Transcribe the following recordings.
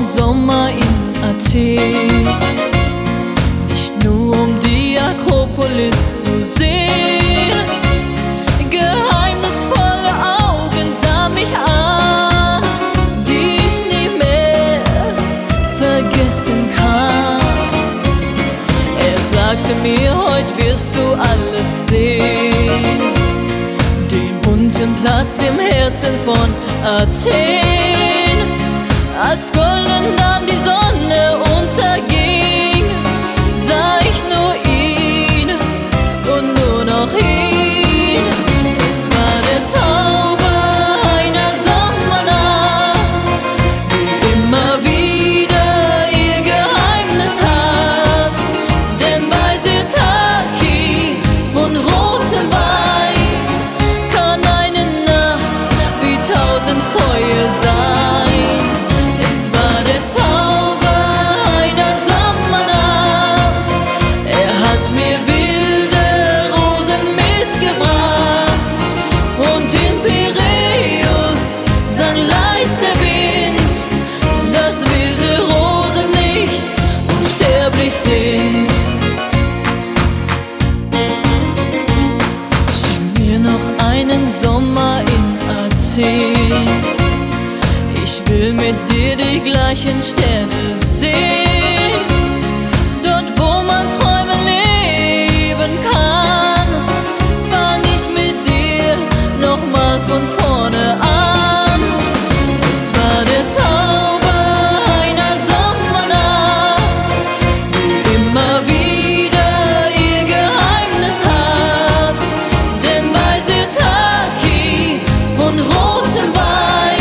Sommer in Athen, nicht nur um die Akropolis zu sehen. Geheimnisvolle Augen sahen mich an, die ich nie mehr vergessen kann. Er sagte mir, heute wirst du alles sehen, den bunten Platz im Herzen von Athen. Als golden dann die Sonne unterging, sah ich nur ihn und nur noch ihn. Es war der Zauber einer Sommernacht, die immer wieder ihr Geheimnis hat. Denn bei Sirtaki und rotem Wein kann eine Nacht wie 1000 Feuer sein. Es war der Zauber einer Sommernacht. Er hat mir wilde Rosen mitgebracht und in Piräus sang leis der Wind, dass wilde Rosen nicht unsterblich sind. Schenk mir noch einen Sommer in Athen. Ich will mit dir die gleichen Sterne sehen, dort wo man Träume leben kann. Fang ich mit dir nochmal von vorne an. Es war der Zauber einer Sommernacht, die immer wieder ihr Geheimnis hat. Denn bei Sirtaki und rotem Wein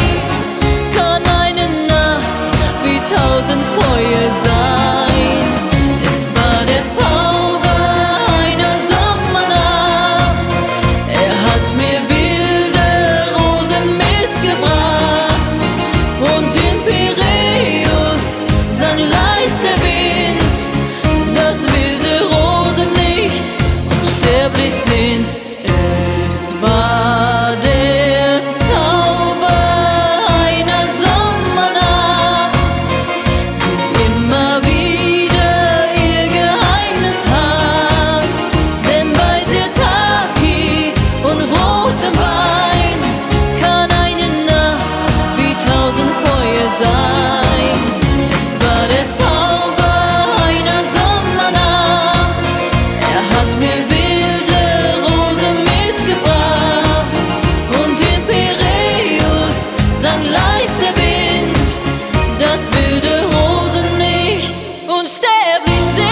1000 Feuer sein. Es war der Zauber einer Sommernacht. Er hat mir wilde Rosen mitgebracht und in Piräus sang leis der Wind, dass wilde Rosen nicht unsterblich sind. Es war der Zauber einer Sommernacht, immer wieder ihr Geheimnis hat. Denn bei Sirtaki und rotem Wein kann eine Nacht wie 1000 Feuer sein. Es war der Zauber einer Sommernacht. Er hat mir wilde Rosen mitgebracht und in Piräus sang leis der Wind, dass wilde Rosen nicht unsterblich sind.